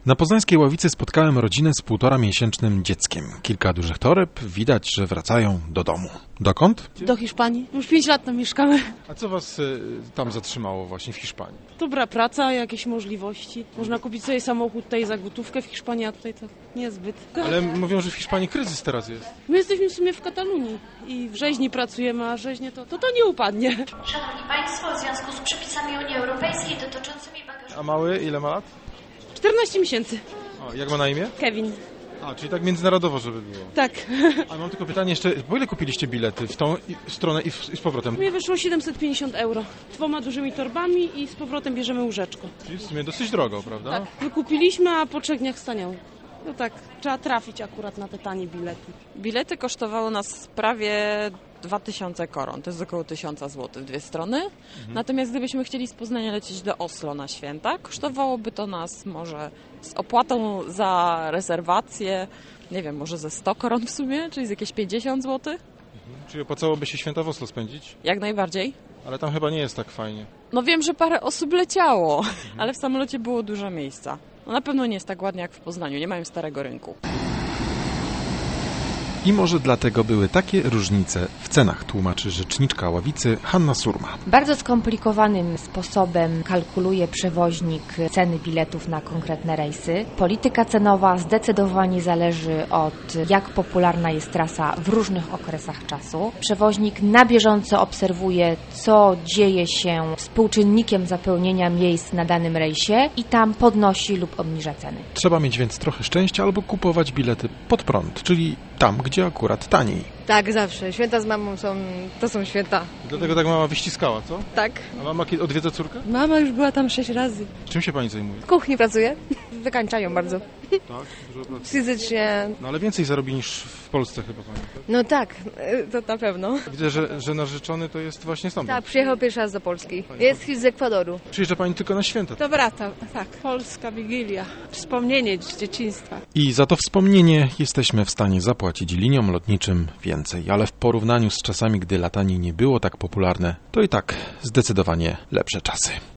Na poznańskiej Ławicy spotkałem rodzinę z 1,5-miesięcznym dzieckiem. Kilka dużych toreb, widać, że wracają do domu. Dokąd? Do Hiszpanii. Już 5 lat tam mieszkamy. A co was tam zatrzymało właśnie w Hiszpanii? Dobra praca, jakieś możliwości. Można kupić sobie samochód tutaj za gotówkę w Hiszpanii, a tutaj to niezbyt. Ale mówią, że w Hiszpanii kryzys teraz jest. My jesteśmy w sumie w Katalunii i w rzeźni pracujemy, a rzeźnie to nie upadnie. Szanowni Państwo, w związku z przepisami Unii Europejskiej dotyczącymi bagażu... A mały ile ma lat? 14 miesięcy. O, jak ma na imię? Kevin. A, czyli tak międzynarodowo, żeby było. Tak. A mam tylko pytanie jeszcze, po ile kupiliście bilety w tą stronę i z powrotem? Mnie wyszło 750 €. 2 dużymi torbami i z powrotem bierzemy łóżeczko. Czyli w sumie dosyć drogo, prawda? Tak. Wykupiliśmy, a po 3 dniach staniało. No tak, trzeba trafić akurat na te tanie bilety. Bilety kosztowały nas prawie 2000 koron, to jest około 1000 zł w dwie strony. Natomiast gdybyśmy chcieli z Poznania lecieć do Oslo na święta, kosztowałoby to nas może z opłatą za rezerwację, nie wiem, może ze 100 koron w sumie, czyli z jakieś 50 zł. Czyli opłacałoby się święta w Oslo spędzić? Jak najbardziej. Ale tam chyba nie jest tak fajnie. No wiem, że parę osób leciało, ale w samolocie było dużo miejsca. No na pewno nie jest tak ładnie jak w Poznaniu, nie mają starego rynku. I może dlatego były takie różnice w cenach, tłumaczy rzeczniczka Ławicy Hanna Surma. Bardzo skomplikowanym sposobem kalkuluje przewoźnik ceny biletów na konkretne rejsy. Polityka cenowa zdecydowanie zależy od jak popularna jest trasa w różnych okresach czasu. Przewoźnik na bieżąco obserwuje, co dzieje się z współczynnikiem zapełnienia miejsc na danym rejsie i tam podnosi lub obniża ceny. Trzeba mieć więc trochę szczęścia albo kupować bilety pod prąd, czyli tam, gdzie akurat taniej. Tak, zawsze. Święta z mamą to są święta. Dlatego tak mama wyściskała, co? Tak. A mama odwiedza córkę? Mama już była tam 6 razy. Czym się pani zajmuje? W kuchni pracuje. Wykańczają bardzo. Tak, dużo pracy. Fizycznie. No ale więcej zarobi niż w Polsce chyba pani, tak? No tak, to na pewno. Widzę, że narzeczony to jest właśnie stamtąd. Tak, przyjechał pierwszy raz do Polski. Jest z Ekwadoru. Przyjeżdża pani tylko na święta. Do brata, tak. Polska Wigilia. Wspomnienie z dzieciństwa. I za to wspomnienie jesteśmy w stanie zapłacić liniom lotniczym więcej, ale w porównaniu z czasami, gdy latanie nie było tak popularne, to i tak zdecydowanie lepsze czasy.